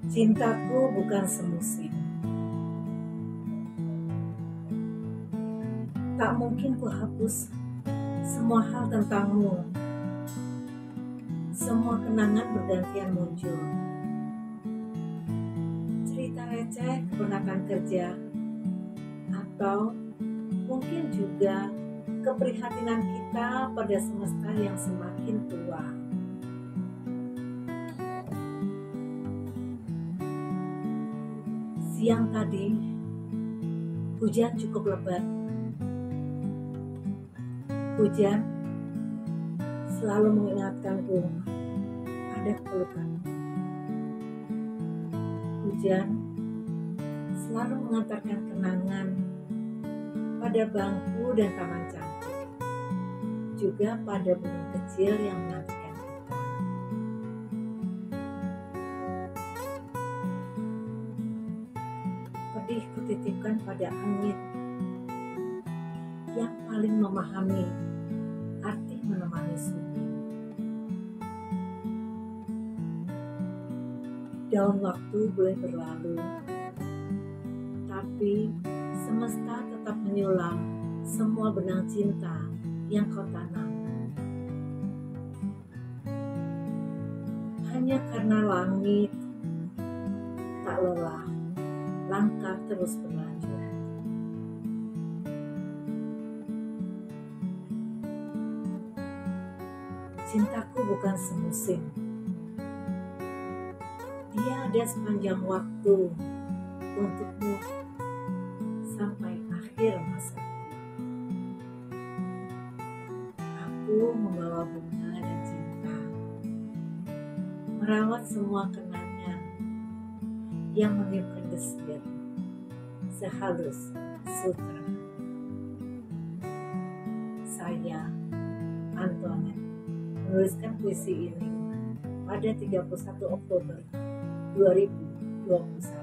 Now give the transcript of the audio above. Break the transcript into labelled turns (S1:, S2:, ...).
S1: Cintaku bukan semusim. Tak mungkin ku hapus semua hal tentangmu. Semua kenangan bergantian muncul. Cerita receh keponakan kerja, atau mungkin juga keprihatinan kita pada semesta yang semakin tua. Siang tadi, hujan cukup lebat. Hujan selalu mengingatkanku pada pelukan. Hujan selalu mengantarkan kenangan pada bangku dan taman cantik, juga pada burung kecil yang menantikan kita. Pedih kutitipkan pada angin yang paling memahami arti menemani sunyi. Daun waktu boleh berlalu, tapi semesta tetap menyulam semua benang cinta yang kau tanam. Hanya karena langit tak lelah, langkah terus berlanjut. Cintaku bukan semusim. Dia ada sepanjang waktu untukmu sampai akhir masa. Aku membawa bunga dan cinta, merawat semua kenangan yang meniupkan desir sehalus sutra. Saya, Antoinette, menuliskan puisi ini pada 31 Oktober 2021.